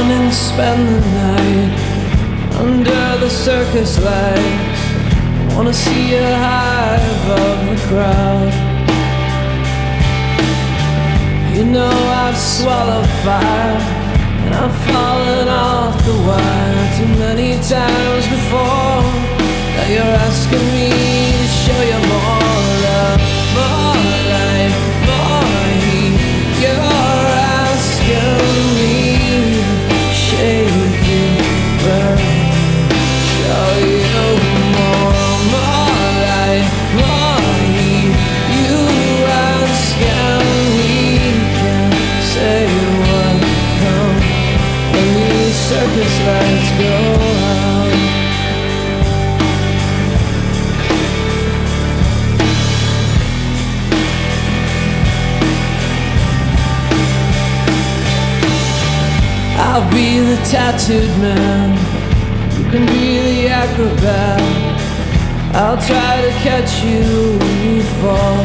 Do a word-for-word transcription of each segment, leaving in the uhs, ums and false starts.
and spend the night under the circus lights. Wanna see you high above the crowd. You know I've swallowed fire and I've fallen off the wire too many times before. Now you're asking me to show you more love, more life, more heat. You're asking me to shake you, burn, show you more, more life, more heat. You ask and we can say what comes when these circus lights go out. I'll be the tattooed man, you can be the acrobat. I'll try to catch you when you fall,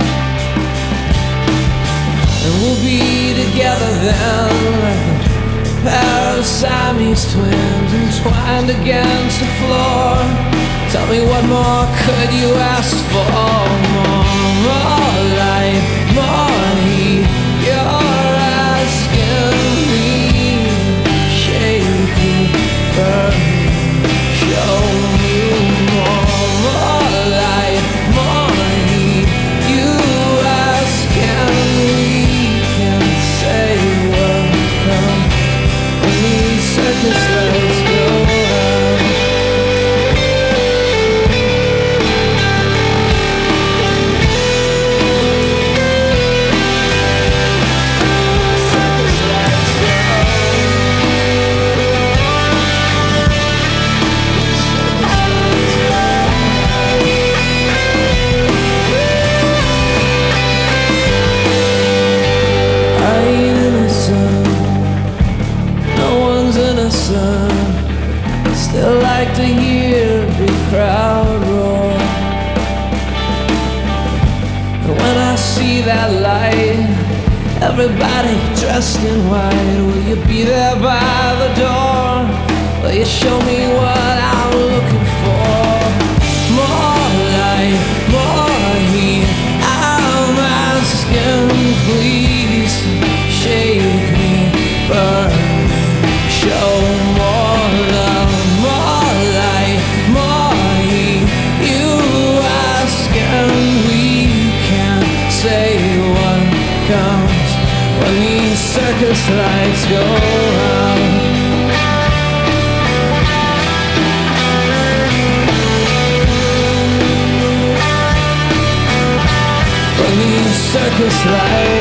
and we'll be together then like a pair of Siamese twins entwined against the floor. Tell me what more could you ask for? More, more light, more heat. You're asking me, shake you, burn you, show you more, more light, more heat. You ask and we can say what comes when these circus lights go out. Circus lights go I ain't innocent, no one's innocent. Still like to hear a big crowd roar. And when I see that light, everybody dressed in white, will you be there by the door? Will you show me what I'm looking for? More light, more heat. I'm asking, please shake me, burn me, show more love, more light, more heat. You ask and we can say what comes when these circus lights go out. When these circus lights